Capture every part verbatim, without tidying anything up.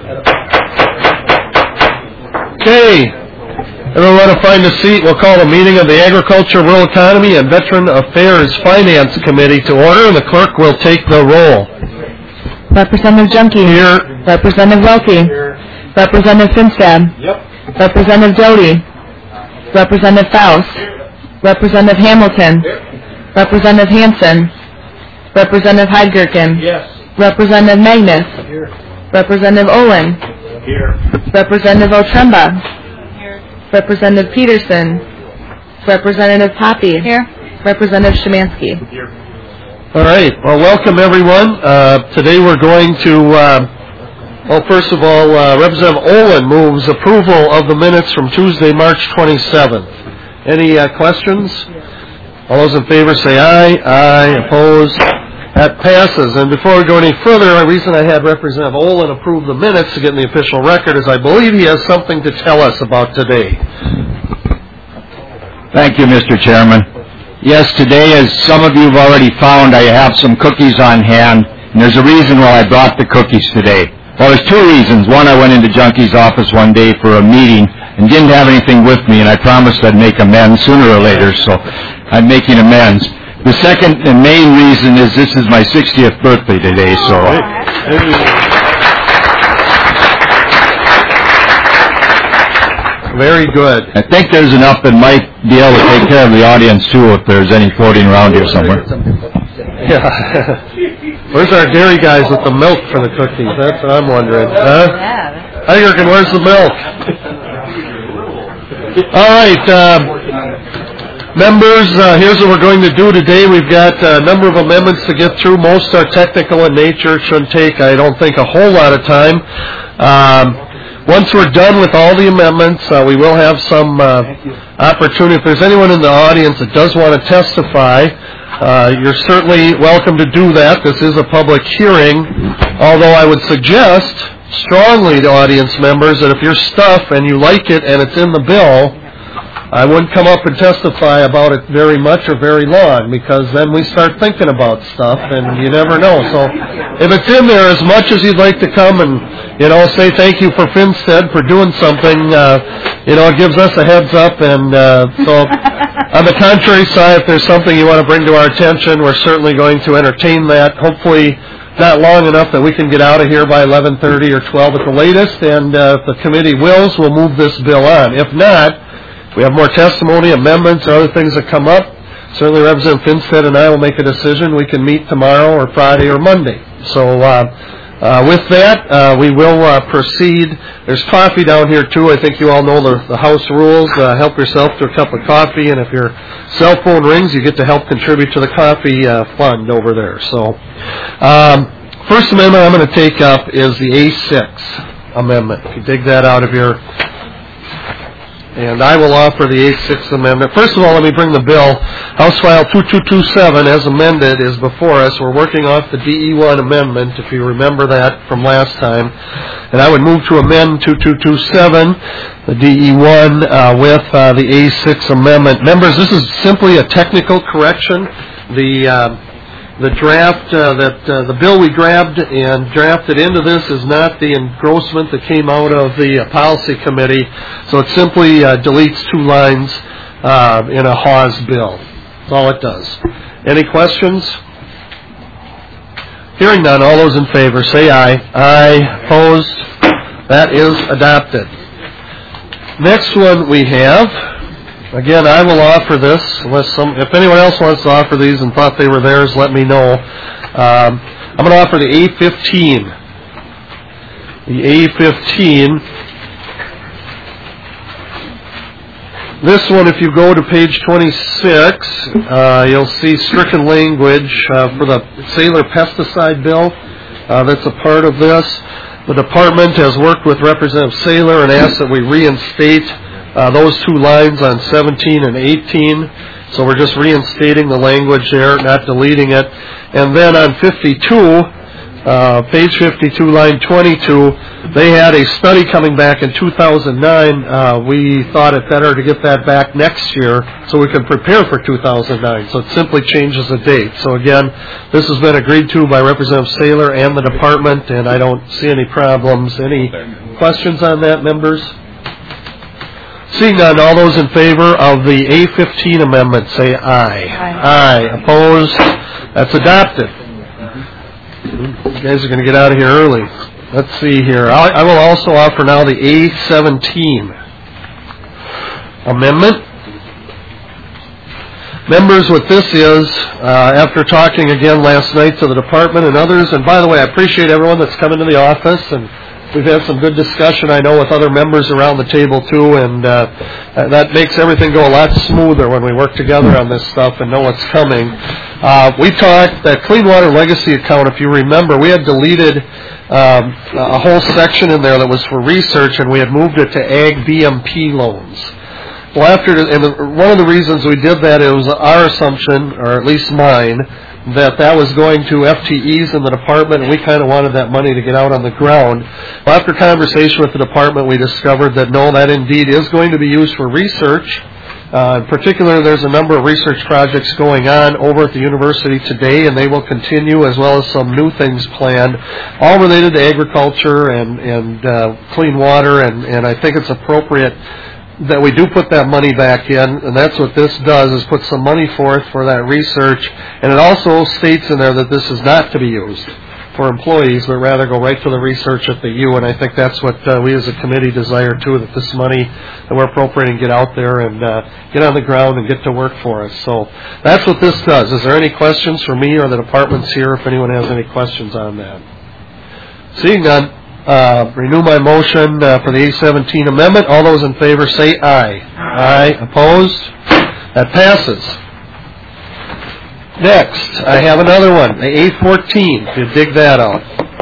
Okay. Everyone want to find a seat. We'll call the meeting of the Agriculture, Rural Economy, and Veteran Affairs Finance Committee to order, and the clerk will take the roll. Representative Junkie. Here. Representative Welty. Here. Representative Finstad. Yep. Representative Doty. Representative Faust. Representative Hamilton. Here. Representative Hansen. Representative Heidgerken. Yes. Representative Magnus. Here. Representative Olin. Here. Representative Otremba. Here. Representative Peterson. Representative Poppy. Here. Representative Szymanski. Here. All right. Well, welcome everyone. Uh, today we're going to, uh, well, first of all, uh, Representative Olin moves approval of the minutes from Tuesday, March twenty-seventh. Any uh, questions? All those in favor say aye. Aye. Opposed? That passes. And before we go any further, the reason I had Representative Olin approve the minutes to get in the official record is I believe he has something to tell us about today. Thank you, Mister Chairman. Yes, today, as some of you have already found, I have some cookies on hand, and there's a reason why I brought the cookies today. Well, there's two reasons. One, I went into Junkie's office one day for a meeting and didn't have anything with me, and I promised I'd make amends sooner or later, so I'm making amends. The second and main reason is this is my sixtieth birthday today, so... Very good. I think there's enough that might be able to take care of the audience, too, if there's any floating around here somewhere. Yeah. Where's our dairy guys with the milk for the cookies? That's what I'm wondering. Huh? Heidgerken, where's the milk? All right. Uh, members, uh, here's what we're going to do today. We've got a number of amendments to get through. Most are technical in nature. It shouldn't take, I don't think, a whole lot of time. Um, once we're done with all the amendments, uh, we will have some uh, opportunity. If there's anyone in the audience that does want to testify, uh, you're certainly welcome to do that. This is a public hearing, although I would suggest strongly to audience members that if your stuff and you like it and it's in the bill, I wouldn't come up and testify about it very much or very long, because then we start thinking about stuff and you never know. So if it's in there, as much as you'd like to come and, you know, say thank you for Finstead for doing something, uh, you know, it gives us a heads up. And uh, so on the contrary side, if there's something you want to bring to our attention, we're certainly going to entertain that. Hopefully not long enough that we can get out of here by eleven thirty or twelve at the latest. And uh, if the committee wills, we'll move this bill on. If not, we have more testimony, amendments, or other things that come up. Certainly Representative Finstead and I will make a decision. We can meet tomorrow or Friday or Monday. So uh, uh, with that, uh, we will uh, proceed. There's coffee down here, too. I think you all know the, the House rules. Uh, help yourself to a cup of coffee, and if your cell phone rings, you get to help contribute to the coffee uh, fund over there. So um, first amendment I'm going to take up is the A six amendment. If you dig that out of your... And I will offer the A six amendment. First of all, let me bring the bill. House File two two two seven, as amended, is before us. We're working off the D E one amendment, if you remember that from last time. And I would move to amend two two two seven, the D E one, uh, with uh, the A six amendment. Members, this is simply a technical correction. The... Uh, The draft, uh, that uh, the bill we grabbed and drafted into this is not the engrossment that came out of the uh, policy committee, so it simply uh, deletes two lines uh, in a Hawes bill. That's all it does. Any questions? Hearing none, all those in favor say aye. Aye. Opposed? That is adopted. Next one we have... Again, I will offer this. Unless some, if anyone else wants to offer these and thought they were theirs, let me know. Um, I'm going to offer the A fifteen. The A fifteen. This one, if you go to page twenty-six, uh, you'll see stricken language uh, for the Saylor pesticide bill. Uh, that's a part of this. The department has worked with Representative Saylor and asked that we reinstate Uh, those two lines on seventeen and eighteen, so we're just reinstating the language there, not deleting it. And then on fifty-two, uh, page fifty-two, line twenty-two, they had a study coming back in two thousand nine. Uh, we thought it better to get that back next year so we can prepare for two thousand nine. So it simply changes the date. So again, this has been agreed to by Representative Saylor and the department, and I don't see any problems. Any questions on that, members? Seeing none, all those in favor of the A fifteen amendment say aye. Aye. Aye. Opposed? That's adopted. You guys are going to get out of here early. Let's see here. I, I will also offer now the A seventeen amendment. Members, what this is, uh, after talking again last night to the department and others, and by the way, I appreciate everyone that's come into the office, and we've had some good discussion, I know, with other members around the table, too, and uh, that makes everything go a lot smoother when we work together on this stuff and know what's coming. Uh, we talked that Clean Water Legacy account, if you remember, we had deleted um, a whole section in there that was for research, and we had moved it to Ag B M P loans. Well, after, and the, one of the reasons we did that, it was our assumption, or at least mine, that that was going to F T Es in the department, and we kind of wanted that money to get out on the ground. Well, after conversation with the department, we discovered that no, that indeed is going to be used for research. Uh, in particular, there's a number of research projects going on over at the university today, and they will continue, as well as some new things planned, all related to agriculture and, and uh, clean water, and, and I think it's appropriate that we do put that money back in, and that's what this does, is put some money forth for that research. And it also states in there that this is not to be used for employees, but rather go right to the research at the U, and I think that's what uh, we as a committee desire too, that this money that we're appropriating get out there and uh, get on the ground and get to work for us. So that's what this does. Is there any questions for me or the departments here, if anyone has any questions on that? Seeing none, Uh, renew my motion uh, for the A seventeen amendment. All those in favor say aye. Aye. Aye. Opposed? That passes. Next, I have another one, the A fourteen, if you dig that out.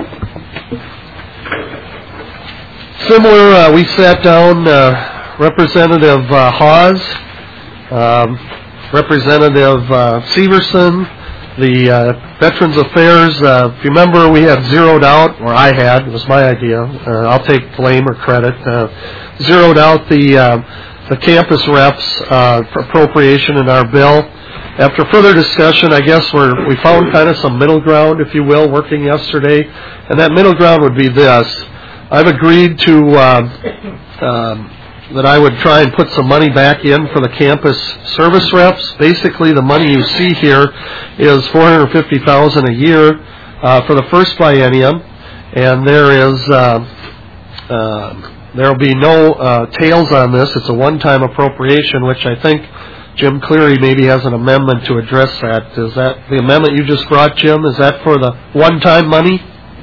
Similar, uh, we sat down, uh, Representative uh, Hawes, um, Representative uh, Severson, the uh, Veterans Affairs, uh, if you remember, we had zeroed out, or I had, it was my idea, uh, I'll take blame or credit, uh, zeroed out the uh, the campus reps uh, for appropriation in our bill. After further discussion, I guess we're, we found kind of some middle ground, if you will, working yesterday, and that middle ground would be this. I've agreed to uh, um, that I would try and put some money back in for the campus service reps. Basically, the money you see here is four hundred fifty thousand dollars a year uh, for the first biennium, and there is uh, uh, there will be no uh, tails on this. It's a one-time appropriation, which I think Jim Cleary maybe has an amendment to address that. Is that the amendment you just brought, Jim? Is that for the one-time money?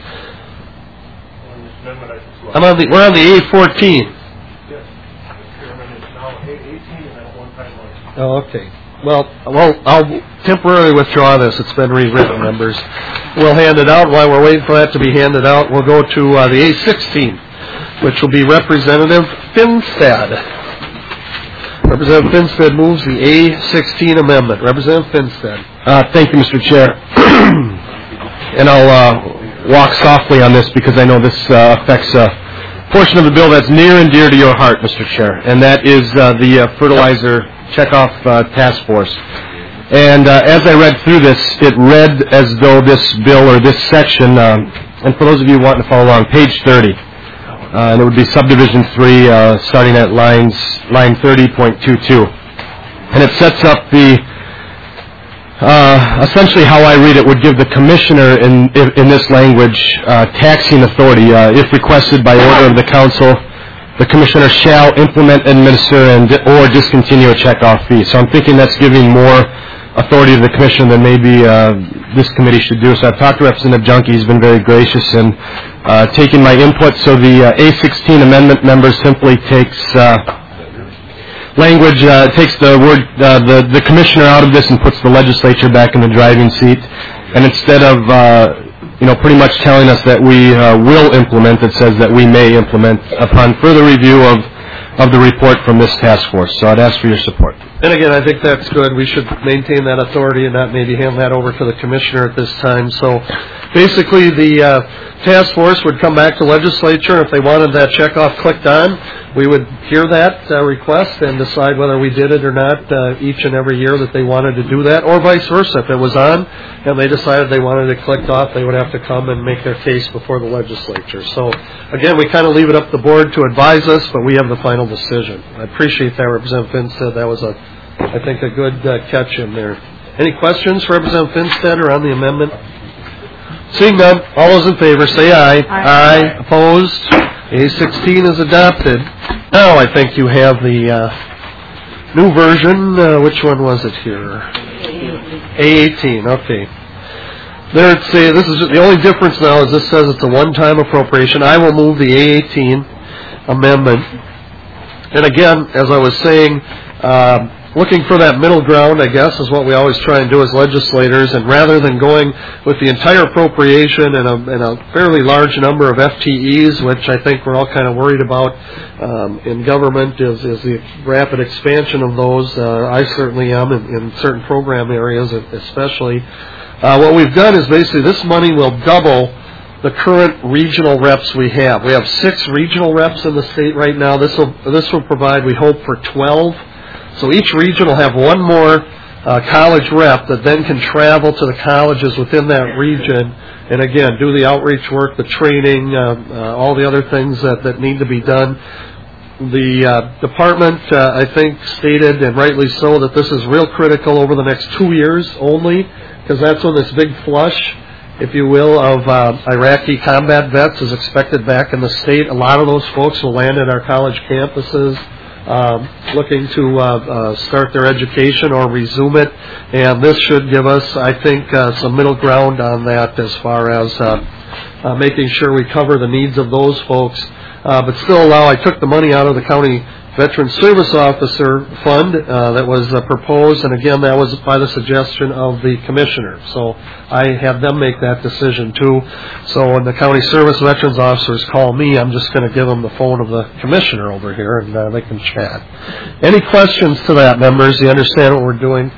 I'm on the, we're on the A fourteen. Oh, okay. Well, well, I'll temporarily withdraw this. It's been rewritten, members. We'll hand it out. While we're waiting for that to be handed out, we'll go to uh, the A sixteen, which will be Representative Finstad. Representative Finstad moves the A sixteen amendment. Representative Finstad. Uh, thank you, Mister Chair. And I'll uh, walk softly on this because I know this uh, affects a portion of the bill that's near and dear to your heart, Mister Chair, and that is uh, the uh, fertilizer checkoff uh, task force. And uh, as I read through this, it read as though this bill or this section, um, and for those of you wanting to follow along, page thirty, uh, and it would be subdivision three, uh, starting at lines line thirty point two two, and it sets up the uh, essentially how I read it would give the commissioner in in this language uh, taxing authority uh, if requested by order of the council. The commissioner shall implement, administer, and or discontinue a checkoff fee. So I'm thinking that's giving more authority to the commissioner than maybe uh, this committee should do. So I've talked to Representative Junkie. He's been very gracious in uh, taking my input. So the uh, A sixteen amendment member simply takes uh, language, uh, takes the word, uh, the, the commissioner out of this and puts the legislature back in the driving seat. And instead of uh, you know, pretty much telling us that we uh, will implement, it says that we may implement upon further review of of the report from this task force. So I'd ask for your support. And again, I think that's good. We should maintain that authority and not maybe hand that over to the commissioner at this time. So basically the uh, task force would come back to legislature. If they wanted that checkoff clicked on, we would hear that uh, request and decide whether we did it or not uh, each and every year that they wanted to do that, or vice versa. If it was on and they decided they wanted it clicked off, they would have to come and make their case before the legislature. So again, we kind of leave it up to the board to advise us, but we have the final decision. I appreciate that, Representative Finstead. That was, a, I think, a good uh, catch in there. Any questions for Representative Finstead or on the amendment? Seeing none, all those in favor say aye. Aye. Aye. Opposed? A sixteen is adopted. Now I think you have the uh, new version. Uh, which one was it here? A eighteen. Okay. There it's a, this is just, the only difference now is this says it's a one-time appropriation. I will move the A eighteen amendment. And again, as I was saying, uh, looking for that middle ground, I guess, is what we always try and do as legislators. And rather than going with the entire appropriation and a, and a fairly large number of F T Es, which I think we're all kind of worried about um, in government, is, is the rapid expansion of those. Uh, I certainly am in, in certain program areas, especially. Uh, what we've done is basically this money will double the current regional reps we have. We have six regional reps in the state right now. This will this will provide, we hope, for twelve. So each region will have one more uh, college rep that then can travel to the colleges within that region and, again, do the outreach work, the training, uh, uh, all the other things that, that need to be done. The uh, department, uh, I think, stated, and rightly so, that this is real critical over the next two years only, because that's when this big flush, if you will, of uh, Iraqi combat vets is expected back in the state. A lot of those folks will land at our college campuses, Um, looking to uh, uh, start their education or resume it, and this should give us, I think, uh, some middle ground on that as far as uh, uh, making sure we cover the needs of those folks, uh, but still allow. I took the money out of the county Veteran Service Officer Fund uh, that was uh, proposed, and again, that was by the suggestion of the commissioner. So I had them make that decision too. So when the county service veterans officers call me, I'm just going to give them the phone of the commissioner over here, and uh, they can chat. Any questions to that, members? You understand what we're doing?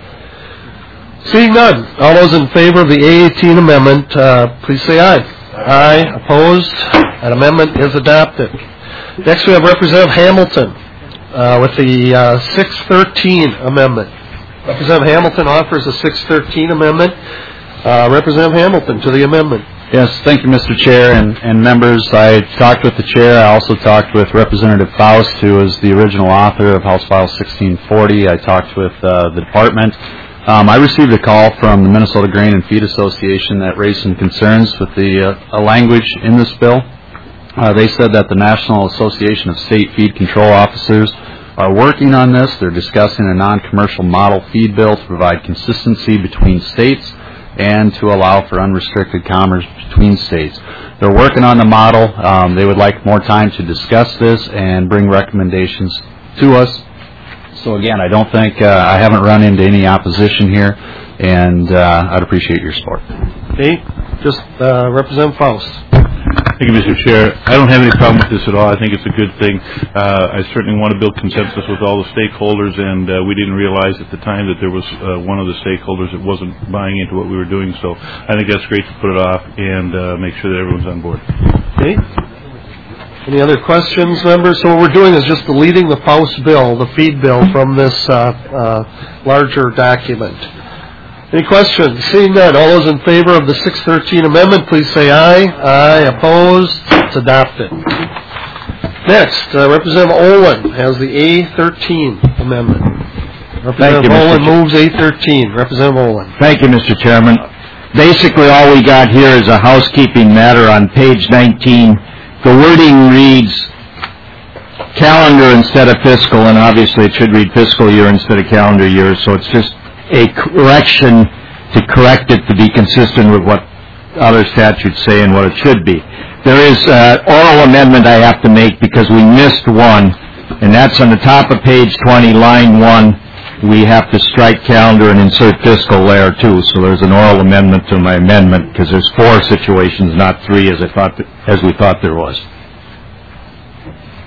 Seeing none, all those in favor of the A eighteen amendment, uh, please say aye. Aye. Aye. Opposed? That amendment is adopted. Next, we have Representative Hamilton uh, with the uh, six thirteen amendment. Representative Hamilton offers a six thirteen amendment. Uh, Representative Hamilton to the amendment. Yes, thank you, Mister Chair and, and members. I talked with the chair. I also talked with Representative Faust, who is the original author of House File sixteen forty. I talked with uh, the department. Um, I received a call from the Minnesota Grain and Feed Association that raised some concerns with the uh, language in this bill. Uh, they said that the National Association of State Feed Control Officers are working on this. They're discussing a non-commercial model feed bill to provide consistency between states and to allow for unrestricted commerce between states. They're working on the model. Um, they would like more time to discuss this and bring recommendations to us. So again, I don't think, uh, I haven't run into any opposition here, and uh, I'd appreciate your support. Okay, just uh, Representative Faust. Thank you, Mister Chair. I don't have any problem with this at all. I think it's a good thing. Uh, I certainly want to build consensus with all the stakeholders, and uh, we didn't realize at the time that there was uh, one of the stakeholders that wasn't buying into what we were doing. So I think that's great to put it off and uh, make sure that everyone's on board. Okay. Any other questions, members? So what we're doing is just deleting the Faust bill, the feed bill, from this uh, uh, larger document. Any questions? Seeing none, all those in favor of the six thirteen amendment, please say aye. Aye. Opposed? It's adopted. Next, uh, Representative Olin has the A thirteen amendment. Representative Olin moves A thirteen. Representative Olin. Thank you, Mister Chairman. Basically, all we got here is a housekeeping matter on page nineteen. The wording reads calendar instead of fiscal, and obviously it should read fiscal year instead of calendar year, so it's just a correction to correct it to be consistent with what other statutes say and what it should be. There is an oral amendment I have to make because we missed one, and that's on the top of page twenty, line one. We have to strike calendar and insert fiscal there too. So there's an oral amendment to my amendment because there's four situations, not three, as I thought, as we thought there was.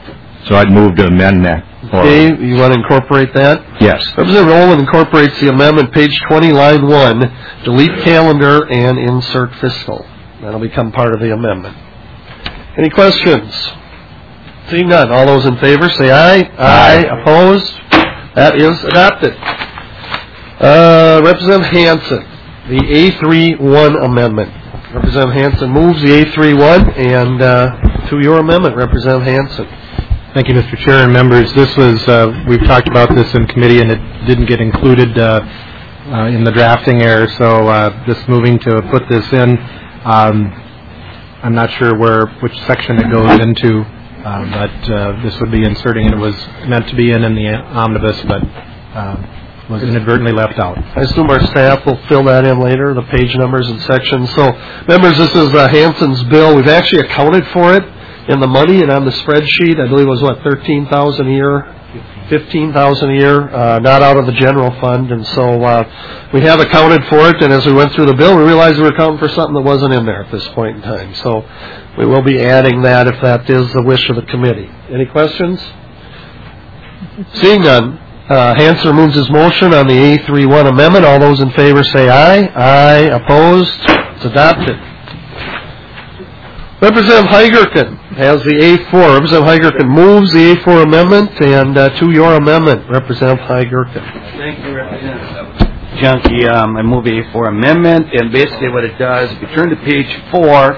So I'd move to amend that. Or- Okay, you want to incorporate that? Yes. Representative Olin incorporates the amendment, page twenty, line one, delete calendar and insert fiscal. That'll become part of the amendment. Any questions? Seeing none, all those in favor say aye. Aye. Aye. Opposed? That is adopted. Uh, Representative Hanson, the A thirty-one amendment. Representative Hanson moves the A thirty-one, and uh, to your amendment, Representative Hanson. Thank you, Mister Chair and members. This was, uh, we've talked about this in committee, and it didn't get included uh, uh, in the drafting error, so uh, just moving to put this in. Um, I'm not sure where, which section it goes into, uh, but uh, this would be inserting, and it was meant to be in in the omnibus, but uh, was inadvertently left out. I assume our staff will fill that in later, the page numbers and sections. So, members, this is uh, Hanson's bill. We've actually accounted for it in the money, and on the spreadsheet, I believe it was, what, thirteen thousand dollars a year, fifteen thousand dollars a year, uh, not out of the general fund, and so uh, we have accounted for it, and as we went through the bill, we realized we were accounting for something that wasn't in there at this point in time. So we will be adding that if that is the wish of the committee. Any questions? Seeing none, uh, Hanson moves his motion on the A thirty-one amendment. All those in favor say aye. Aye. Opposed? It's adopted. Representative Heigerken has the A four. Representative Heigerken moves the A four amendment, and uh, to your amendment, Representative Heigerken. Thank you, Representative Junkie. Um, I move the A four amendment, and basically what it does, if you turn to page four,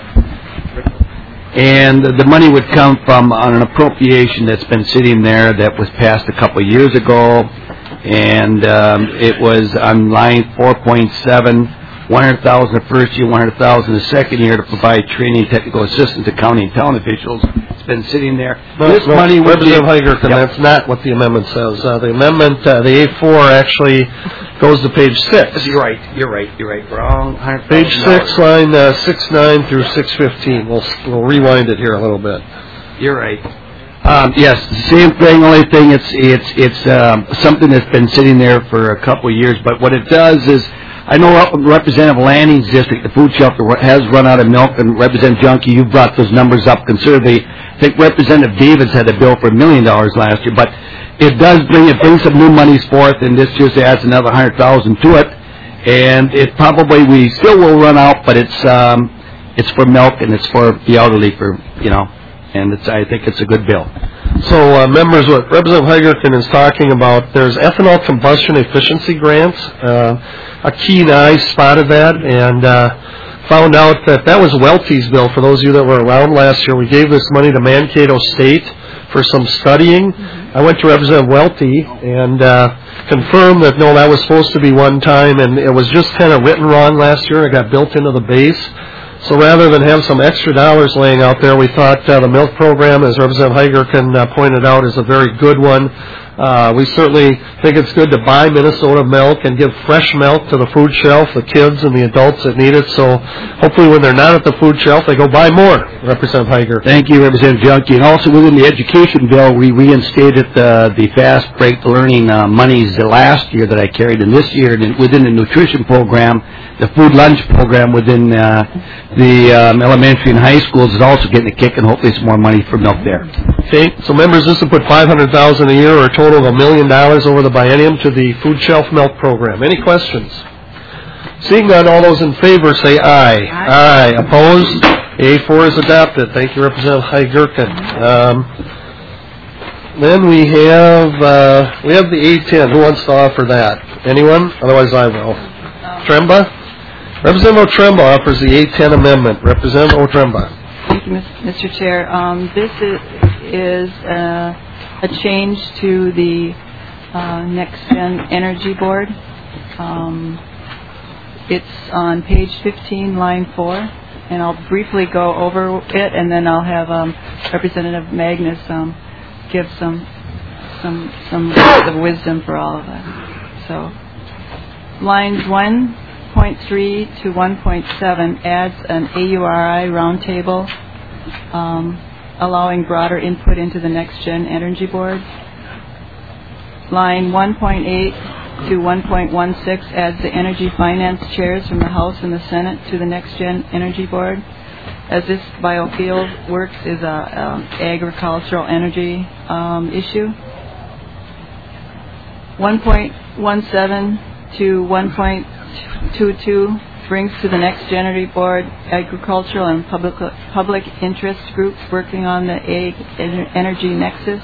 and the money would come from on an appropriation that's been sitting there that was passed a couple of years ago, and um, it was on line four point seven. one hundred thousand dollars the first year, one hundred thousand dollars the second year to provide training and technical assistance to county and town officials. It's been sitting there. No, this no, money would be... Representative Heigerken, Yep. that's not what the amendment says. Uh, the amendment, uh, the A four actually goes to page six. You're right, you're right, you're right. Wrong. Page six, line uh, six nine through six fifteen. We'll, we'll rewind it here a little bit. You're right. Um, yes, same thing. Only thing, it's it's it's um, something that's been sitting there for a couple of years. But what it does is, I know Representative Lanning's district, the food shelter, has run out of milk, and Representative Junkie, you brought those numbers up considerably. I think Representative Davis had a bill for a million dollars last year, but it does bring it brings some new monies forth, and this just adds another hundred thousand to it. And it probably we still will run out, but it's um, it's for milk and it's for the elderly, for you know. And it's, I think it's a good bill. So, uh, members, what Representative Heigerken is talking about, there's ethanol combustion efficiency grants. Uh, a keen eye spotted that and uh, found out that that was Welty's bill. For those of you that were around last year, we gave this money to Mankato State for some studying. Mm-hmm. I went to Representative Welty and uh, confirmed that, no, that was supposed to be one time, and it was just kind of written wrong last year. It got built into the base. So rather than have some extra dollars laying out there, we thought uh, the milk program, as Representative Heigerken uh, pointed out, is a very good one. Uh, we certainly think it's good to buy Minnesota milk and give fresh milk to the food shelf, the kids and the adults that need it. So hopefully when they're not at the food shelf, they go buy more, Representative Heigerken. Thank you, Representative Junkie. And also within the education bill, we reinstated the, the fast break learning uh, monies the last year that I carried, and this year and within the nutrition program, the food lunch program within uh, the um, elementary and high schools is also getting a kick, and hopefully some more money for milk there. Okay, so members, this will put five hundred thousand dollars a year, or a total of a million dollars over the biennium to the food shelf milk program. Any questions? Seeing none, all those in favor say aye. Aye. Aye. Opposed? A four is adopted. Thank you, Representative Heigerken. Um, then we have uh, we have the A ten. Who wants to offer that? Anyone? Otherwise, I will. Tremba? Representative Otremba offers the A ten amendment. Representative Otremba. Thank you, Mister Chair. Um, this is, is uh, a change to the uh, Next Gen Energy Board. Um, it's on page fifteen, line four, and I'll briefly go over it, and then I'll have um, Representative Magnus um, give some some some words of wisdom for all of us. So, lines one point three to one point seven adds an A U R I roundtable, um, allowing broader input into the Next Gen Energy Board. Line one point eight to one point one six adds the Energy Finance Chairs from the House and the Senate to the Next Gen Energy Board. as this biofuel works is a um, agricultural energy um, issue. one point one seven to one point two two brings to the next Energy Board agricultural and public public interest groups working on the Ag Energy Nexus.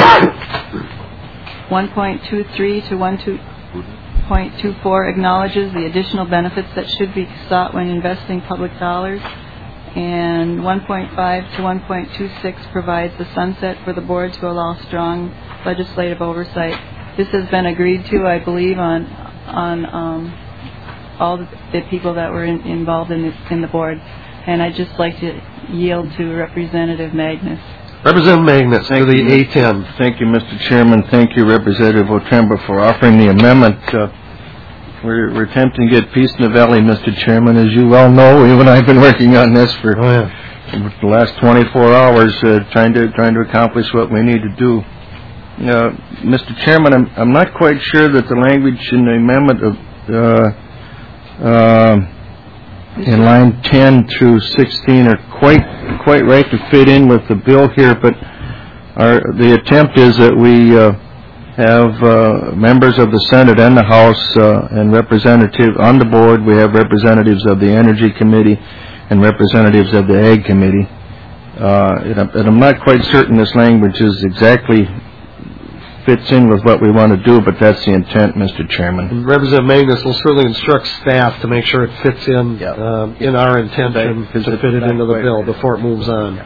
one point two three to one point two four acknowledges the additional benefits that should be sought when investing public dollars. And one point five to one point two six provides the sunset for the board to allow strong legislative oversight. This has been agreed to, I believe, on on um, all the, the people that were in, involved in the, in the board. And I'd just like to yield to Representative Magnus. Representative Magnus, to the A ten. Thank you, Mister Chairman. Thank you, Representative Otremba, for offering the amendment. Uh, we're, we're attempting to get peace in the valley, Mister Chairman. As you well know, you and I have been working on this for oh, yeah. the last twenty-four hours, uh, trying to trying to accomplish what we need to do. Uh, Mister Chairman, I'm, I'm not quite sure that the language in the amendment of uh, uh, in line ten through sixteen are quite quite right to fit in with the bill here, but our, the attempt is that we uh, have uh, members of the Senate and the House uh, and representative on the board. We have representatives of the Energy Committee and representatives of the Ag Committee. Uh, and, I'm, and I'm not quite certain this language is exactly fits in with what we want to do, but that's the intent, Mister Chairman. And Representative Magnus will certainly instruct staff to make sure it fits in yep. um, in our intention to fit it into the bill before it moves on.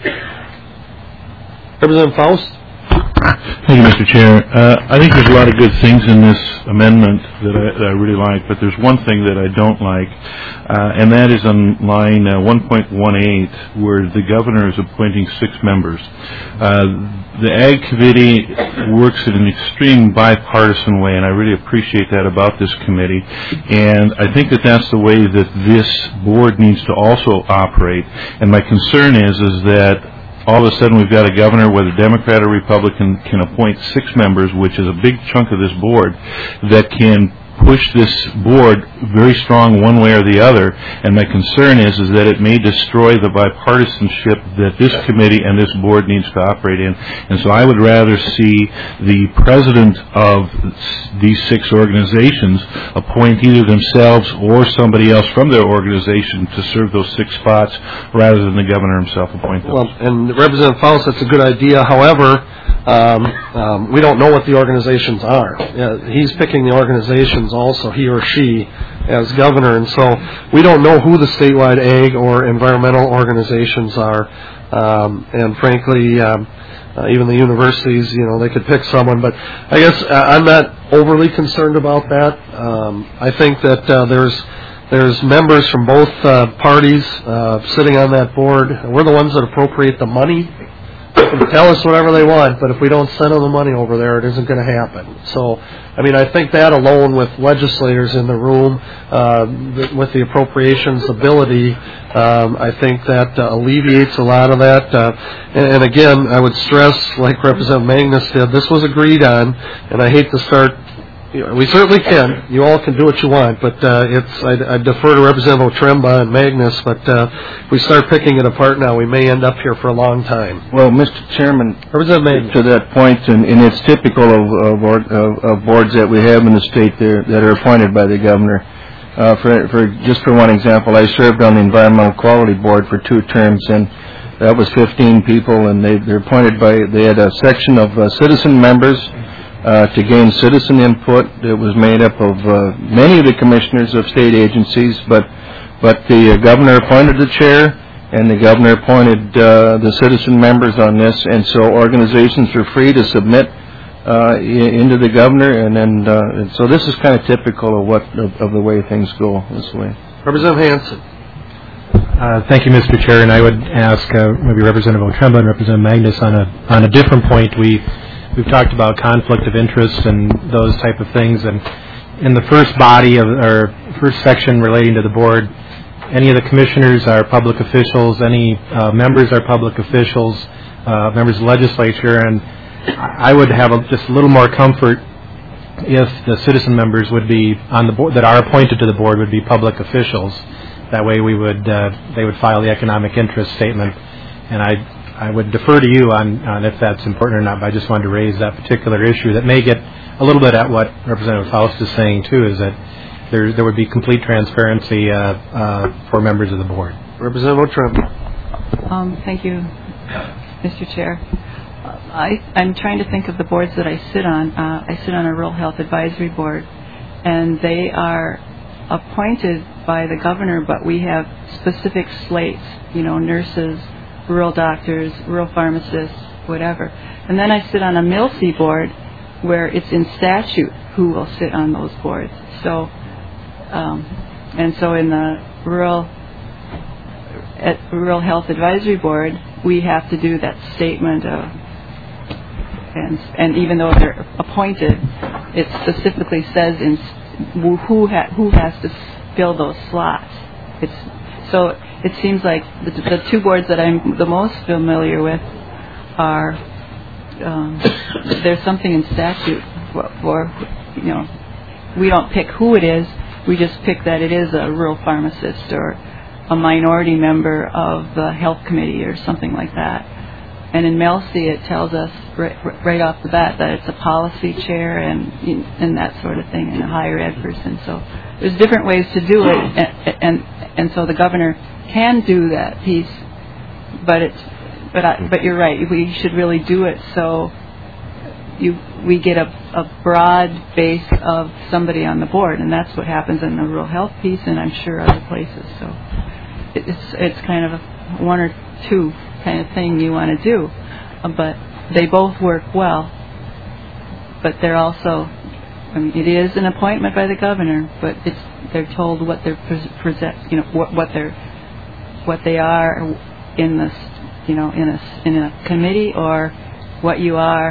Representative Faust? Thank you, Mister Chair. Uh, I think there's a lot of good things in this amendment that I, that I really like, but there's one thing that I don't like, uh, and that is on line uh, one point one eight, where the governor is appointing six members. Uh, the Ag Committee works in an extreme bipartisan way, and I really appreciate that about this committee. And I think that that's the way that this board needs to also operate. And my concern is, is that all of a sudden we've got a governor, whether Democrat or Republican, can appoint six members, which is a big chunk of this board, that can push this board very strong one way or the other. And my concern is, is that it may destroy the bipartisanship that this committee and this board needs to operate in. And so I would rather see the president of these six organizations appoint either themselves or somebody else from their organization to serve those six spots, rather than the governor himself appoint those. Well, and Representative Faust, that's a good idea. However, um, um, we don't know what the organizations are. Uh, he's picking the organizations also, he or she, as governor, and so we don't know who the statewide ag or environmental organizations are. Um, and frankly, um, uh, even the universities, you know, they could pick someone. But I guess uh, I'm not overly concerned about that. Um, I think that uh, there's there's members from both uh, parties uh, sitting on that board. We're the ones that appropriate the money. They can tell us whatever they want, but if we don't send them the money over there, it isn't going to happen. So, I mean, I think that alone, with legislators in the room, uh, with the appropriations ability, um, I think that uh, alleviates a lot of that. Uh, and, and again, I would stress, like Representative Magnus did, this was agreed on, and I hate to start. You know, we certainly can. You all can do what you want, but uh, it's. I, I defer to Representative Otremba and Magnus, but uh, if we start picking it apart now, we may end up here for a long time. Well, Mister Chairman, Representative Magnus, to that point, and, and it's typical of, of, of, of boards that we have in the state there that are appointed by the governor. Uh, for, for just for one example, I served on the Environmental Quality Board for two terms, and that was fifteen people, and they, they're appointed by. They had a section of uh, citizen members. Uh, to gain citizen input. It was made up of uh, many of the commissioners of state agencies, but but the uh, governor appointed the chair, and the governor appointed uh, the citizen members on this, and so organizations are free to submit uh, into the governor, and then uh, and so this is kind of typical of what of, of the way things go this way. Representative Hansen. Uh, thank you, Mister Chair, and I would ask uh, maybe Representative Otremba and Representative Magnus on a on a different point. We We've talked about conflict of interest and those type of things, and in the first body of our first section relating to the board, any of the commissioners are public officials, any uh, members are public officials, uh, members of the legislature, and I would have a, just a little more comfort if the citizen members would be on the board that are appointed to the board would be public officials. That way we would, uh, they would file the economic interest statement, and I I would defer to you on, on if that's important or not, but I just wanted to raise that particular issue that may get a little bit at what Representative Faust is saying, too, is that there there would be complete transparency uh, uh, for members of the board. Representative Trump. Um, thank you, Mister Chair. I, I'm trying to think of the boards that I sit on. Uh, I sit on a Rural Health Advisory Board, and they are appointed by the governor, but we have specific slates, you know, nurses, rural doctors, rural pharmacists, whatever. And then I sit on a M I L C board where it's in statute who will sit on those boards. So, um, and so in the rural at Rural Health Advisory Board, we have to do that statement of, and and even though they're appointed, it specifically says in who ha- who has to fill those slots. It's so. It seems like the, the two boards that I'm the most familiar with are, um, there's something in statute for, for, you know, we don't pick who it is, we just pick that it is a rural pharmacist or a minority member of the health committee or something like that. And in M E L C it tells us right, right off the bat that it's a policy chair and and that sort of thing, and a higher ed person. So there's different ways to do it, and and, and so the governor can do that piece, but it's but I, but you're right. We should really do it so you we get a, a broad base of somebody on the board, and that's what happens in the rural health piece, and I'm sure other places. So it, it's it's kind of a one or two kind of thing you want to do, uh, but they both work well. But they're also, I mean, it is an appointment by the governor, but it's they're told what they're pre- present, you know, what what they're what they are in this, you know, in a in a committee, or what you are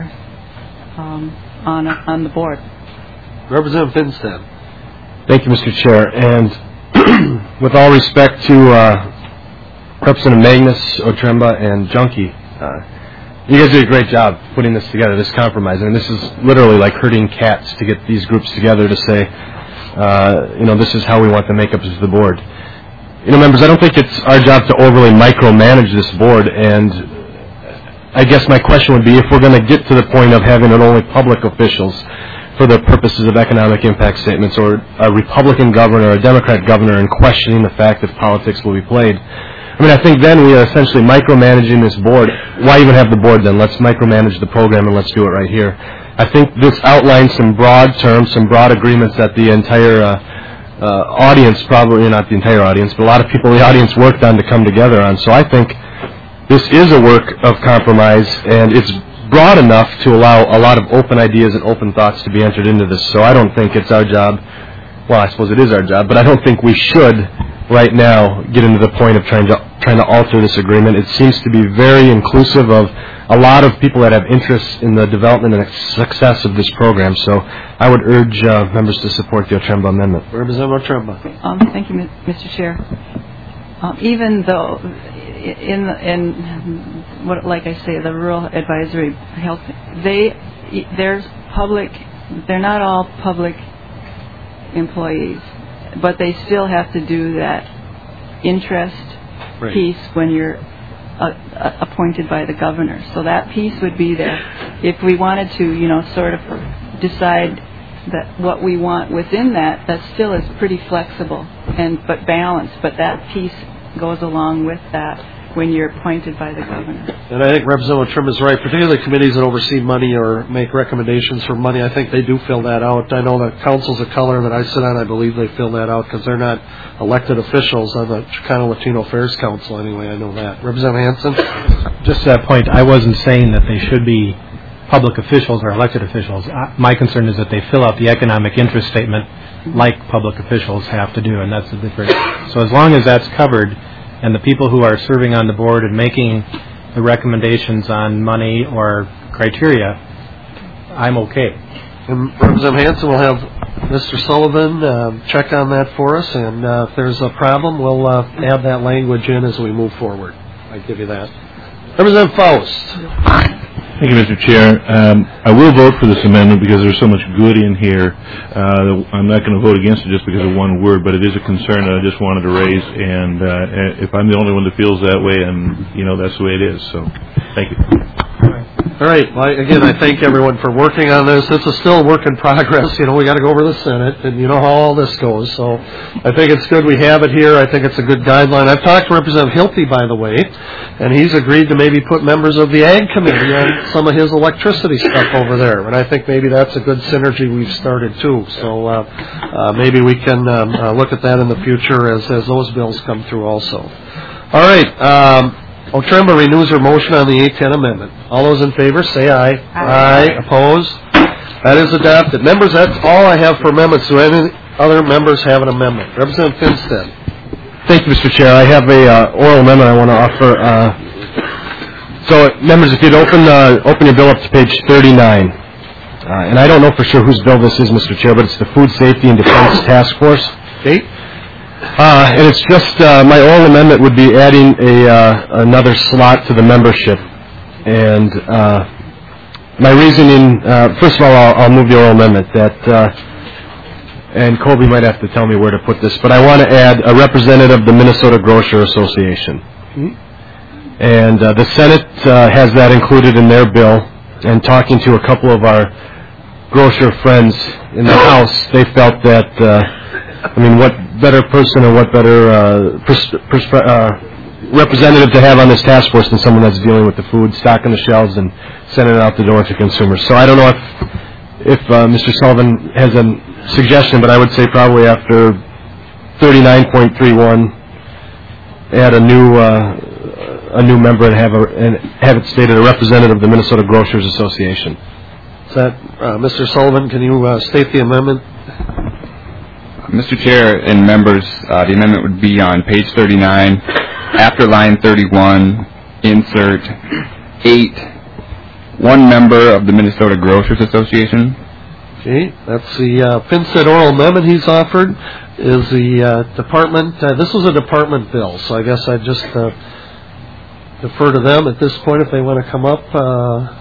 um, on a, on the board. Representative Finstad. Thank you, Mister Chair. And with all respect to uh, Representative Magnus, Otremba, and Junkie, uh, you guys did a great job putting this together, this compromise. I mean, this is literally like herding cats to get these groups together to say, uh, you know, this is how we want the makeup of the board. You know, members, I don't think it's our job to overly micromanage this board, and I guess my question would be, if we're going to get to the point of having it only public officials for the purposes of economic impact statements, or a Republican governor or a Democrat governor, and questioning the fact that politics will be played, I mean, I think then we are essentially micromanaging this board. Why even have the board then? Let's micromanage the program and let's do it right here. I think this outlines some broad terms, some broad agreements that the entire uh, uh, audience, probably not the entire audience, but a lot of people in the audience worked on to come together on. So I think this is a work of compromise, and it's broad enough to allow a lot of open ideas and open thoughts to be entered into this. So I don't think it's our job, well, I suppose it is our job, but I don't think we should right now get into the point of trying to trying to alter this agreement. It seems to be very inclusive of a lot of people that have interest in the development and success of this program. So I would urge uh, members to support the Otremba amendment. Representative Otremba. Um, thank you, Mister Chair. Um, even though in in what, like I say, the rural advisory health, they there's public. They're not all public employees, but they still have to do that interest right. piece when you're uh, uh, appointed by the governor. So that piece would be there. If we wanted to, you know, sort of decide that what we want within that, that still is pretty flexible and but balanced. But that piece goes along with that when you're appointed by the governor. And I think Representative Trim is right, particularly committees that oversee money or make recommendations for money. I think they do fill that out. I know the councils of color that I sit on, I believe they fill that out because they're not elected officials on the Chicano Latino Affairs Council anyway. I know that. Representative Hansen? Just to that point, I wasn't saying that they should be public officials or elected officials. I, my concern is that they fill out the economic interest statement like public officials have to do, and that's the difference. So as long as that's covered, and the people who are serving on the board and making the recommendations on money or criteria, I'm okay. And Representative Hansen will have Mister Sullivan uh, check on that for us, and uh, if there's a problem, we'll uh, add that language in as we move forward. I give you that. Representative Faust. Thank you, Mister Chair. Um, I will vote for this amendment because there's so much good in here. Uh, I'm not going to vote against it just because of one word, but it is a concern that I just wanted to raise. And uh, if I'm the only one that feels that way, and you know that's the way it is. So, thank you. All right. Well, again, I thank everyone for working on this. This is still a work in progress. You know, we got to go over the Senate, and you know how all this goes. So, I think it's good we have it here. I think it's a good guideline. I've talked to Representative Hilty, by the way, and he's agreed to maybe put members of the Ag Committee on some of his electricity stuff over there. And I think maybe that's a good synergy we've started too. So, uh, uh, maybe we can um, uh, look at that in the future as as those bills come through also. All right. Um, Otremba renews her motion on the eight ten amendment. All those in favor, say aye. Aye. Aye. Opposed? That is adopted. Members, that's all I have for amendments. Do any other members have an amendment? Representative Finstead. Thank you, Mister Chair. I have a uh, oral amendment I want to offer. Uh, so, members, if you'd open uh, open your bill up to page thirty-nine. Uh, and I don't know for sure whose bill this is, Mister Chair, but it's the Food Safety and Defense Task Force. Okay. Uh, and it's just, uh, my oral amendment would be adding a uh, another slot to the membership. And uh, my reasoning, uh, first of all, I'll, I'll move the oral amendment that, uh, and Colby might have to tell me where to put this, but I want to add a representative of the Minnesota Grocer Association. Mm-hmm. And uh, the Senate uh, has that included in their bill, and talking to a couple of our grocer friends in the House, they felt that, uh, I mean, what better person or what better uh, pers- pers- uh, representative to have on this task force than someone that's dealing with the food, stocking the shelves, and sending it out the door to consumers. So I don't know if if uh, Mister Sullivan has a suggestion, but I would say probably after thirty-nine point three one, add a new uh, a new member and have a and have it stated a representative of the Minnesota Grocers Association. Is that uh, Mister Sullivan? Can you uh, state the amendment? Mister Chair and members, uh, the amendment would be on page thirty-nine, after line thirty-one, insert eight, one member of the Minnesota Grocers Association. Okay, that's the uh, Finstead oral amendment he's offered. Is the uh, department, uh, this was a department bill, so I guess I'd just uh, defer to them at this point if they want to come up. Uh,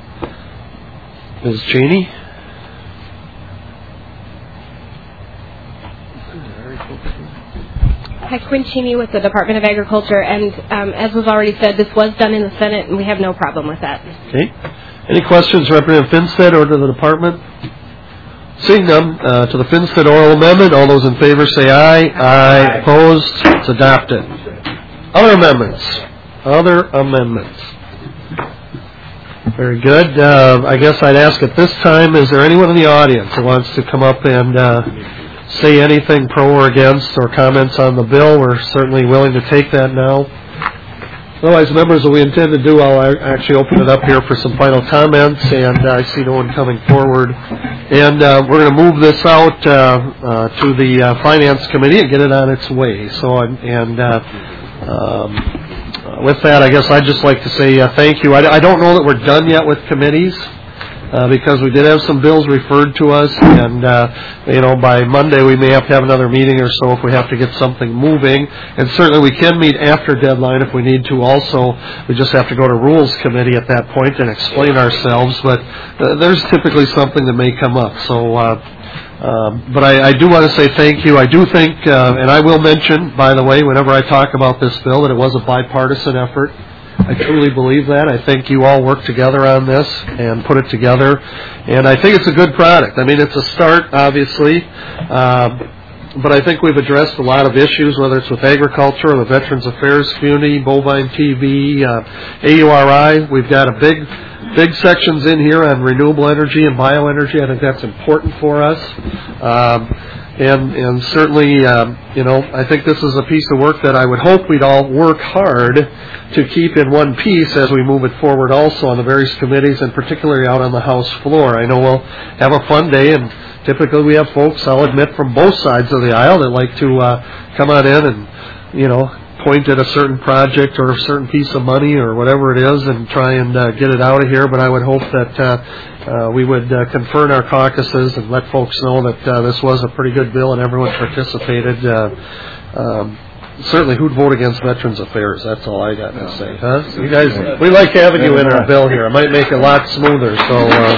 Miz Cheney? Hi, Quinn Cheney with the Department of Agriculture, and um, as was already said, this was done in the Senate, and we have no problem with that. Okay. Any questions, Representative Finstead, or to the department? Seeing none, uh, to the Finstead oral amendment, all those in favor say aye. Aye. Aye. Opposed? It's adopted. Other amendments. Other amendments. Very good. Uh, I guess I'd ask at this time, is there anyone in the audience that wants to come up and uh, say anything pro or against or comments on the bill? We're certainly willing to take that now. Otherwise, members, what we intend to do, I'll actually open it up here for some final comments, and uh, I see no one coming forward. And uh, we're going to move this out uh, uh, to the uh, Finance Committee and get it on its way. So, and uh, um, with that, I guess I'd just like to say uh, thank you. I, I don't know that we're done yet with committees. Uh, because we did have some bills referred to us, and uh, you know, by Monday we may have to have another meeting or so if we have to get something moving. And certainly we can meet after deadline if we need to. Also, we just have to go to Rules Committee at that point and explain ourselves. But uh, there's typically something that may come up. So, uh, uh, but I, I do want to say thank you. I do think, uh, and I will mention, by the way, whenever I talk about this bill, that it was a bipartisan effort. I truly believe that. I think you all worked together on this and put it together, and I think it's a good product. I mean, it's a start, obviously, um, but I think we've addressed a lot of issues, whether it's with agriculture or the Veterans Affairs community, bovine T V, uh, A U R I. We've got a big, big sections in here on renewable energy and bioenergy. I think that's important for us. Um, And, and certainly, um, you know, I think this is a piece of work that I would hope we'd all work hard to keep in one piece as we move it forward also on the various committees and particularly out on the House floor. I know we'll have a fun day, and typically we have folks, I'll admit, from both sides of the aisle that like to uh, come on in and, you know, point at a certain project or a certain piece of money or whatever it is and try and uh, get it out of here. But I would hope that uh, uh, we would uh, confer in our caucuses and let folks know that uh, this was a pretty good bill and everyone participated. Uh, um, certainly who'd vote against Veterans Affairs? That's all I got to say, huh? You guys, we like having you in our bill here. It might make it a lot smoother. So, uh,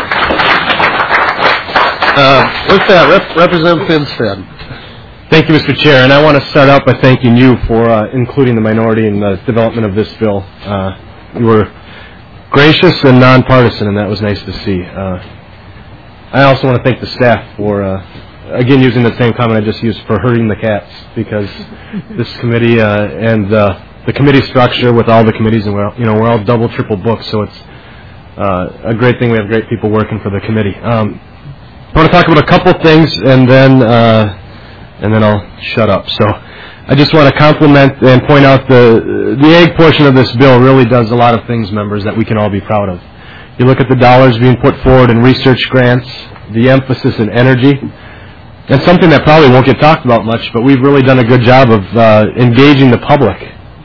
uh, with that, Rep- Representative Finstead. Thank you, Mister Chair, and I want to start out by thanking you for uh, including the minority in the development of this bill. Uh, you were gracious and nonpartisan, and that was nice to see. Uh, I also want to thank the staff for, uh, again, using the same comment I just used, for herding the cats, because this committee uh, and uh, the committee structure with all the committees, and we're all, you know we're all double, triple booked, so it's uh, a great thing we have great people working for the committee. Um, I want to talk about a couple things, and then. Uh, and then I'll shut up. So I just want to compliment and point out the the ag portion of this bill really does a lot of things, members, that we can all be proud of. You look at the dollars being put forward in research grants, the emphasis in energy, and something that probably won't get talked about much, but we've really done a good job of uh, engaging the public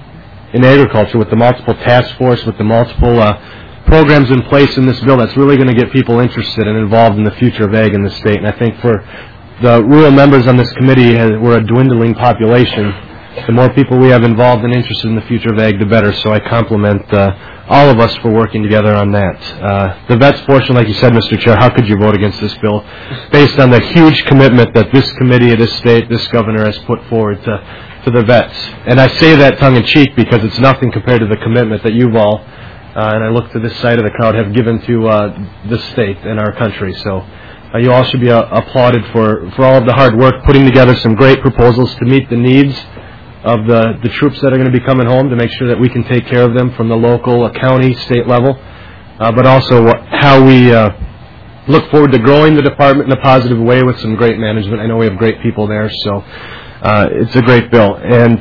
in agriculture with the multiple task force, with the multiple uh, programs in place in this bill that's really going to get people interested and involved in the future of ag in the state. And I think for the rural members on this committee, we're a dwindling population. The more people we have involved and interested in the future of ag, the better. So I compliment uh, all of us for working together on that. Uh, the vets portion, like you said, Mister Chair, how could you vote against this bill based on the huge commitment that this committee, this state, this governor has put forward to, to the vets? And I say that tongue-in-cheek because it's nothing compared to the commitment that you've all, uh, and I look to this side of the crowd, have given to uh, this state and our country. So. Uh, you all should be uh, applauded for, for all of the hard work, putting together some great proposals to meet the needs of the, the troops that are going to be coming home, to make sure that we can take care of them from the local, uh, county, state level, uh, but also what, how we uh, look forward to growing the department in a positive way with some great management. I know we have great people there, so uh, it's a great bill. And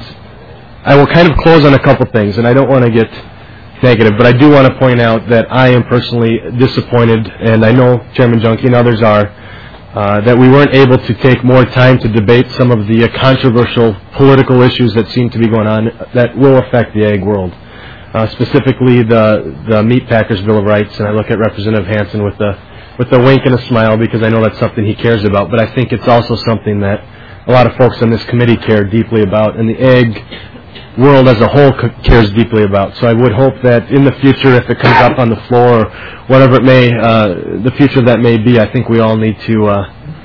I will kind of close on a couple things, and I don't want to get negative, but I do want to point out that I am personally disappointed, and I know Chairman Junkie and others are, uh, that we weren't able to take more time to debate some of the uh, controversial political issues that seem to be going on that will affect the ag world. Uh, specifically, the the Meat Packers Bill of Rights, and I look at Representative Hansen with a with a wink and a smile because I know that's something he cares about. But I think it's also something that a lot of folks on this committee care deeply about, and the ag world as a whole cares deeply about. So I would hope that in the future, if it comes up on the floor or whatever it may, uh, the future of that may be, I think we all need to uh,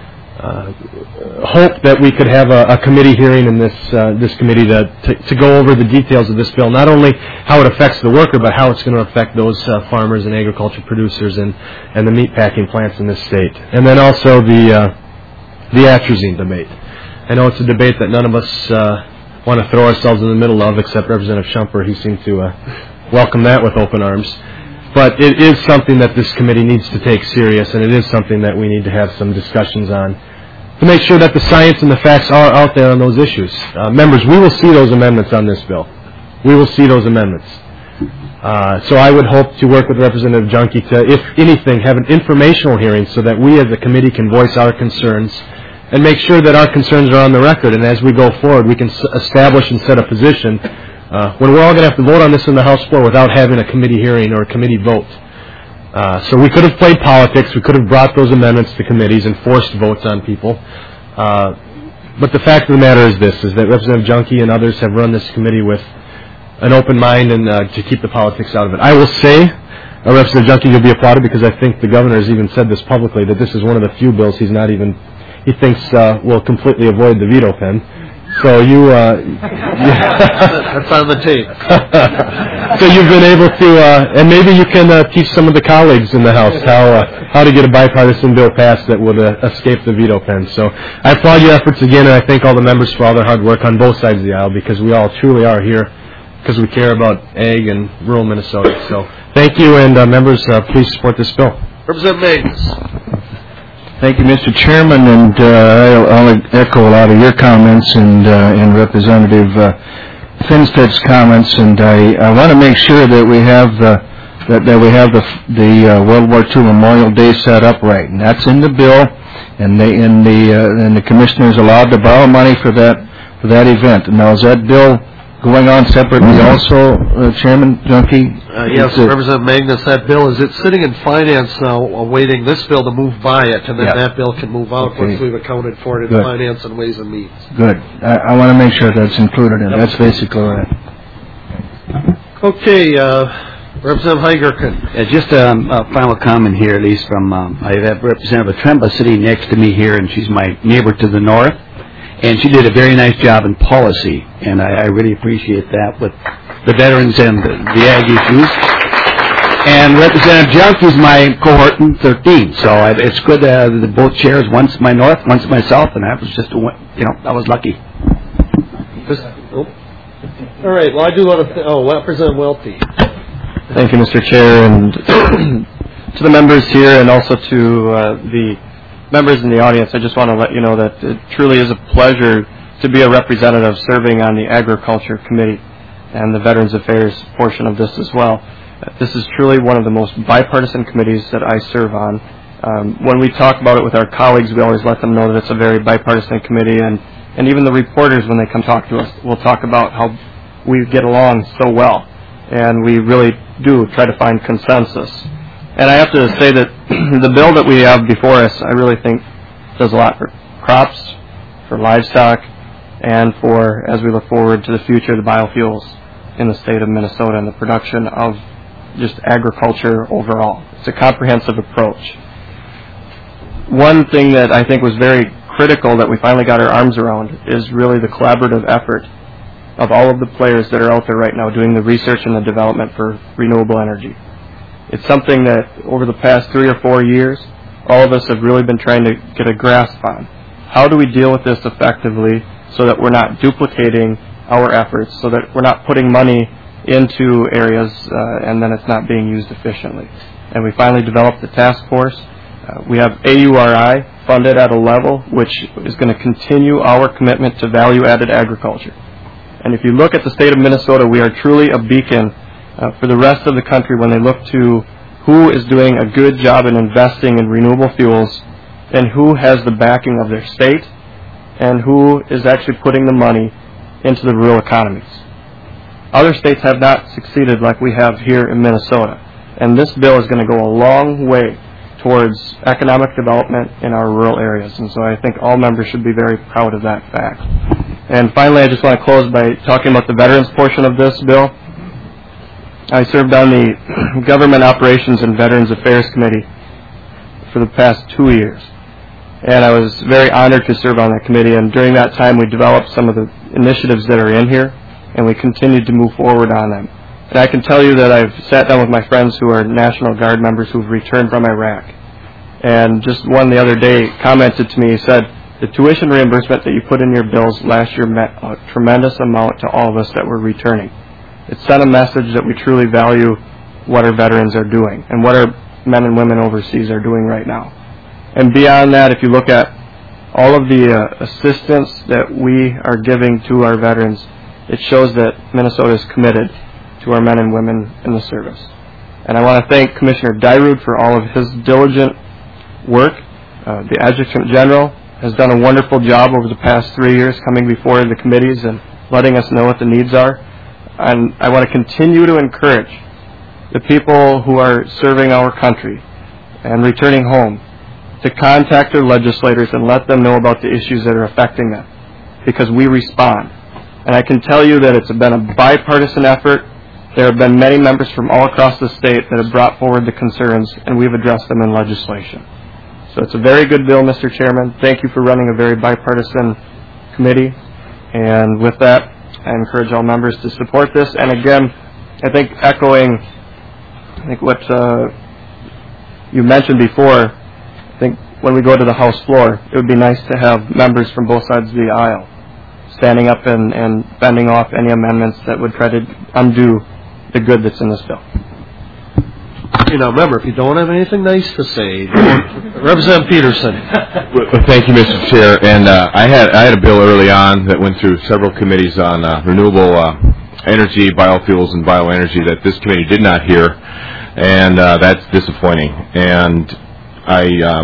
uh, hope that we could have a, a committee hearing in this uh, this committee to, to to go over the details of this bill, not only how it affects the worker, but how it's going to affect those uh, farmers and agriculture producers and, and the meat packing plants in this state. And then also the uh, the atrazine debate. I know it's a debate that none of us uh, want to throw ourselves in the middle of, except Representative Shumper. He seemed to uh, welcome that with open arms. But it is something that this committee needs to take serious, and it is something that we need to have some discussions on to make sure that the science and the facts are out there on those issues. Uh, members, we will see those amendments on this bill. We will see those amendments. Uh, so I would hope to work with Representative Junkie to, if anything, have an informational hearing so that we as a committee can voice our concerns and make sure that our concerns are on the record. And as we go forward, we can s- establish and set a position uh, when we're all going to have to vote on this in the House floor without having a committee hearing or a committee vote. Uh, so we could have played politics. We could have brought those amendments to committees and forced votes on people. Uh, but the fact of the matter is this, is that Representative Junkie and others have run this committee with an open mind and uh, to keep the politics out of it. I will say, uh, Representative Junkie, you'll be applauded because I think the governor has even said this publicly, that this is one of the few bills he's not even... he thinks uh, will completely avoid the veto pen. So you... Uh, That's on the tape. So you've been able to... Uh, and maybe you can uh, teach some of the colleagues in the House how uh, how to get a bipartisan bill passed that would uh, escape the veto pen. So I applaud your efforts again, and I thank all the members for all their hard work on both sides of the aisle, because we all truly are here because we care about ag and rural Minnesota. So thank you, and uh, members, uh, please support this bill. Representative Magnus. Thank you, Mister Chairman, and uh, I'll, I'll echo a lot of your comments and, uh, and Representative uh, Finstead's comments, and I, I want to make sure that we have the that, that we have the the uh, World War Two Memorial Day set up right, and that's in the bill, and they in the uh, and the commissioner is allowed to borrow money for that for that event. And now is that bill going on separately also, uh, Chairman Junkie? Uh, yes, Representative Magnus, that bill, is it sitting in finance now, awaiting this bill to move by it, and then Yeah. that bill can move out Okay. once we've accounted for it in Good. finance and ways and means? Good. I, I want to make sure that's included in it. That's basically right. Okay, uh, Representative Heigerken. Uh, just um, a final comment here, at least from, um, I have Representative Tremba sitting next to me here, and she's my neighbor to the north, and she did a very nice job in policy, and I, I really appreciate that with the veterans and the, the ag issues. And Representative Junkie's my cohort in thirteen, so I, it's good uh, the both chairs, once my north, once my south, and I was just, a, you know, I was lucky. Just, oh. All right, well, I do want to, th- oh, Representative Welty. Thank you, Mister Chair, and to the members here and also to uh, the members in the audience, I just want to let you know that it truly is a pleasure to be a representative serving on the Agriculture Committee and the Veterans Affairs portion of this as well. Uh, this is truly one of the most bipartisan committees that I serve on. Um, when we talk about it with our colleagues, we always let them know that it's a very bipartisan committee, and, and even the reporters, when they come talk to us, will talk about how we get along so well, and we really do try to find consensus. And I have to say that the bill that we have before us, I really think does a lot for crops, for livestock, and for, as we look forward to the future, the biofuels in the state of Minnesota and the production of just agriculture overall. It's a comprehensive approach. One thing that I think was very critical that we finally got our arms around is really the collaborative effort of all of the players that are out there right now doing the research and the development for renewable energy. It's something that over the past three or four years, all of us have really been trying to get a grasp on. How do we deal with this effectively so that we're not duplicating our efforts, so that we're not putting money into areas uh, and then it's not being used efficiently? And we finally developed the task force. Uh, we have A U R I funded at a level which is going to continue our commitment to value-added agriculture. And if you look at the state of Minnesota, we are truly a beacon uh, for the rest of the country when they look to who is doing a good job in investing in renewable fuels and who has the backing of their state and who is actually putting the money into the rural economies. Other states have not succeeded like we have here in Minnesota, and this bill is going to go a long way towards economic development in our rural areas, and so I think all members should be very proud of that fact. And finally, I just want to close by talking about the veterans portion of this bill. I served on the Government Operations and Veterans Affairs Committee for the past two years, and I was very honored to serve on that committee, and during that time we developed some of the initiatives that are in here, and we continued to move forward on them. And I can tell you that I've sat down with my friends who are National Guard members who've returned from Iraq, and just one the other day commented to me, he said, the tuition reimbursement that you put in your bills last year meant a tremendous amount to all of us that were returning. It sent a message that we truly value what our veterans are doing and what our men and women overseas are doing right now. And beyond that, if you look at all of the uh, assistance that we are giving to our veterans, it shows that Minnesota is committed to our men and women in the service. And I want to thank Commissioner Dyrud for all of his diligent work. Uh, the Adjutant General has done a wonderful job over the past three years coming before the committees and letting us know what the needs are. And I want to continue to encourage the people who are serving our country and returning home to contact their legislators and let them know about the issues that are affecting them, because we respond. And I can tell you that it's been a bipartisan effort. There have been many members from all across the state that have brought forward the concerns, and we've addressed them in legislation. So it's a very good bill, Mister Chairman. Thank you for running a very bipartisan committee. And with that, I encourage all members to support this. And again, I think echoing I think what uh, you mentioned before, I think when we go to the House floor, it would be nice to have members from both sides of the aisle standing up and, and fending off any amendments that would try to undo the good that's in this bill. You know, remember, if you don't have anything nice to say, Representative Peterson. Well, thank you, Mister Chair. And uh, I had I had a bill early on that went through several committees on uh, renewable uh, energy, biofuels, and bioenergy that this committee did not hear, and uh, that's disappointing. And I um,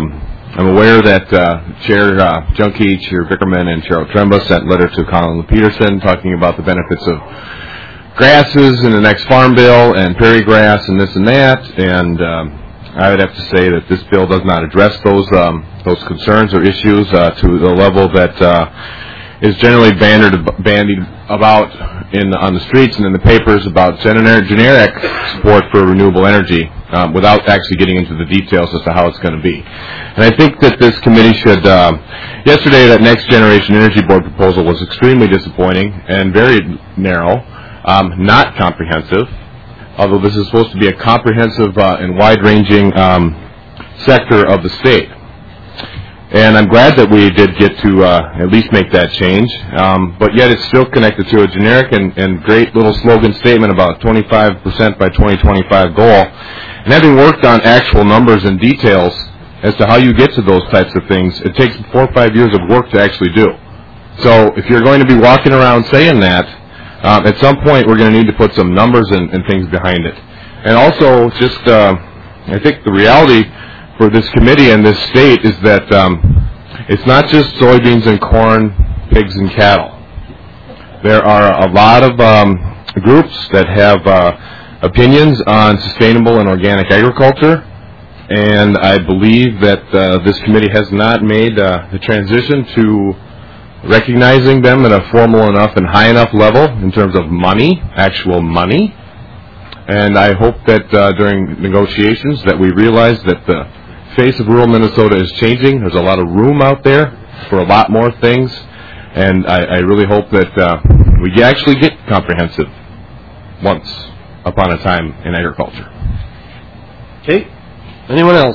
I'm aware that uh, Chair uh, Junkie, Chair Bickerman, and Chair Otremba sent a letter to Colin Peterson talking about the benefits of grasses in the next farm bill and prairie grass and this and that. And um, I would have to say that this bill does not address those um, those concerns or issues uh, to the level that uh, is generally bandied, bandied about in on the streets and in the papers about generic, generic support for renewable energy um, without actually getting into the details as to how it's going to be. And I think that this committee should, um, yesterday that Next Generation Energy Board proposal was extremely disappointing and very narrow, um, not comprehensive, although this is supposed to be a comprehensive uh, and wide-ranging um, sector of the state. And I'm glad that we did get to uh, at least make that change, um, but yet it's still connected to a generic and, and great little slogan statement about twenty-five percent by twenty twenty-five goal. And having worked on actual numbers and details as to how you get to those types of things, it takes four or five years of work to actually do. So if you're going to be walking around saying that, um, at some point we're going to need to put some numbers and, and things behind it. And also, just uh, I think the reality for this committee and this state is that um, it's not just soybeans and corn, pigs and cattle. There are a lot of um, groups that have uh, opinions on sustainable and organic agriculture, and I believe that uh, this committee has not made uh, the transition to recognizing them at a formal enough and high enough level in terms of money, actual money. And I hope that uh, during negotiations that we realize that the face of rural Minnesota is changing. There's a lot of room out there for a lot more things, and I, I really hope that uh, we actually get comprehensive once upon a time in agriculture. Okay. Anyone else?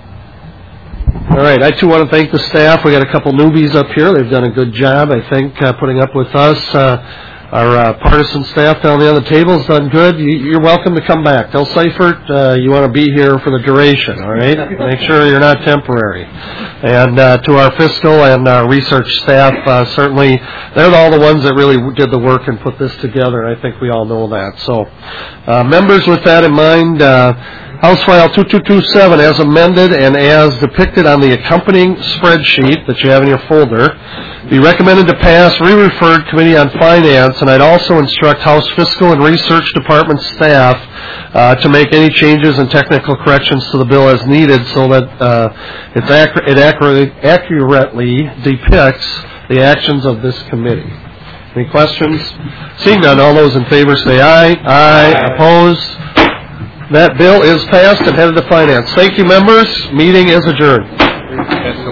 All right. I, too, want to thank the staff. We got a couple newbies up here. They've done a good job, I think, uh, putting up with us. Uh, Our uh, partisan staff down the other table has done good. You, you're welcome to come back. Tell Seifert uh, you want to be here for the duration, all right? Make sure you're not temporary. And uh, to our fiscal and uh, research staff, uh, certainly they're all the ones that really did the work and put this together. I think we all know that. So, uh, members, with that in mind, uh, House File two two two seven as amended and as depicted on the accompanying spreadsheet that you have in your folder, be recommended to pass, re-referred Committee on Finance, and I'd also instruct House Fiscal and Research Department staff uh, to make any changes and technical corrections to the bill as needed so that uh, it's accurate, it accurately, accurately depicts the actions of this committee. Any questions? Seeing none, all those in favor say aye. Aye. Aye. Opposed? That bill is passed and headed to Finance. Thank you, members. Meeting is adjourned.